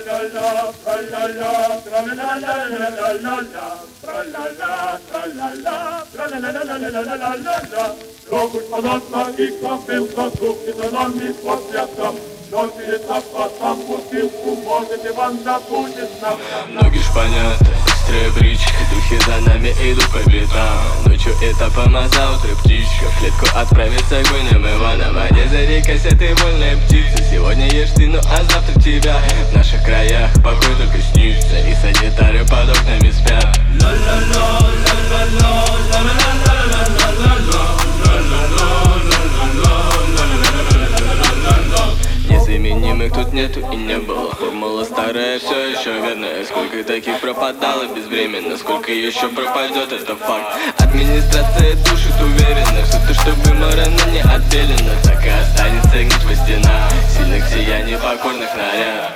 Лёгуть полотна и копил воздух, и заломит по святам. Но перетапа там бутылку, может, Иван забудет нам. Ноги ж понятно, быстрее бричка, духи за нами идут по пятам. Ночью этапом, а завтра птичка в клетку отправится гоним Иванова. Не зарекайся, ты вольная птица. Сегодня ешь ты, ну а завтра тебя. В наших краях покой только снится, и санитары под окнами спят. Незаменимых тут нету и не было. Формула старая, все еще верная. Сколько таких пропадало безвременно, сколько еще пропадет, это факт. Администрация душит уверенно, что то, что выморано, не отделено, так и останется гнить во стенах сильных сияний покорных наряд.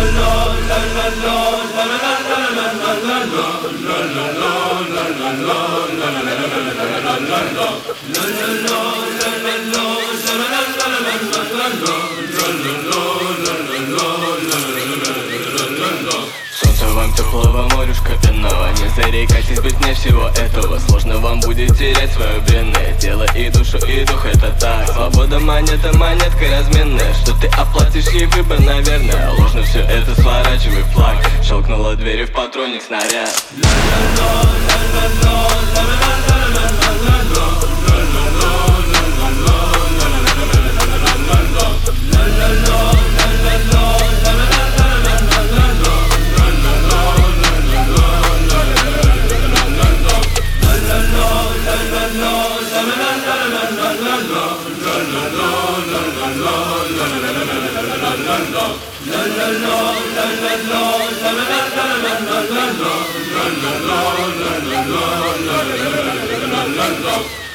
Солнце вам теплого, морюшка иного. Не зарекайтесь быть мне всего этого. Сложно вам будет терять свое бренное тело и душу, и дух, это так. Свобода монета, монетка разменная. Что ты оплатишь ей выбор, наверное. Ложно все это, сворачивай флаг. Щелкнула дверью в патроник снаряд. La